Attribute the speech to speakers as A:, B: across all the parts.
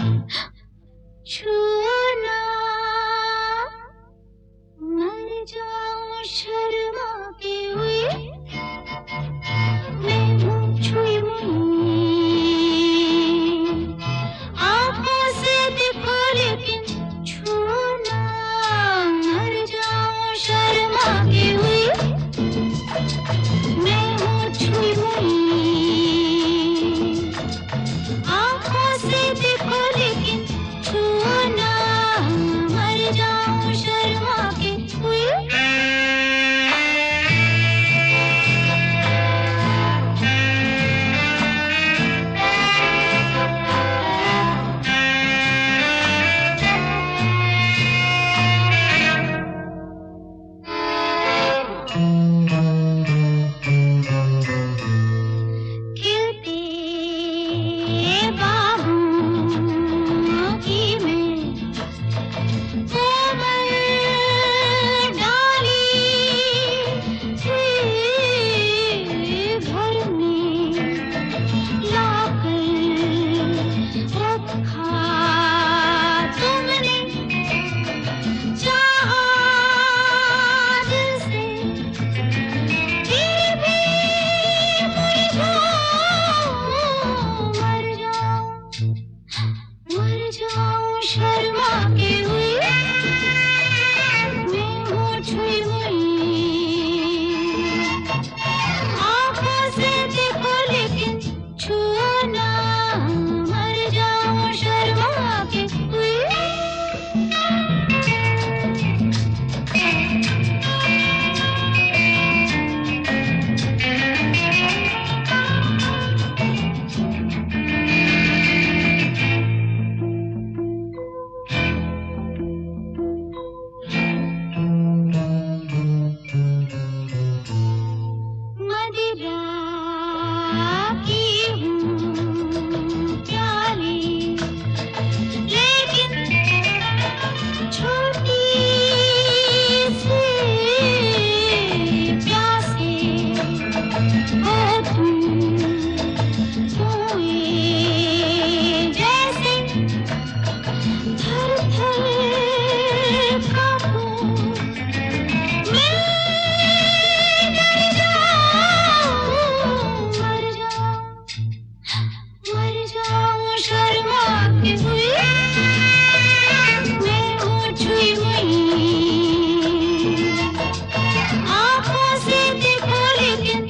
A: छूना मर जाऊं शर्मा के हुए मैं हूँ छुई हुई आँखों से देखो लेकिन छूना मर जाऊं शर्मा के हुए मैं हूँ छुई हुई आँखों से देखो लेकिन छूना मर जाऊं शर्मा के हुए शर्मा के हुए मैं हूँ छुई हुई आँखों से देखो लेकिन छूना मर जाऊं शर्मा के हुए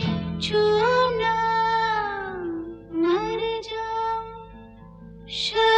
A: Sure.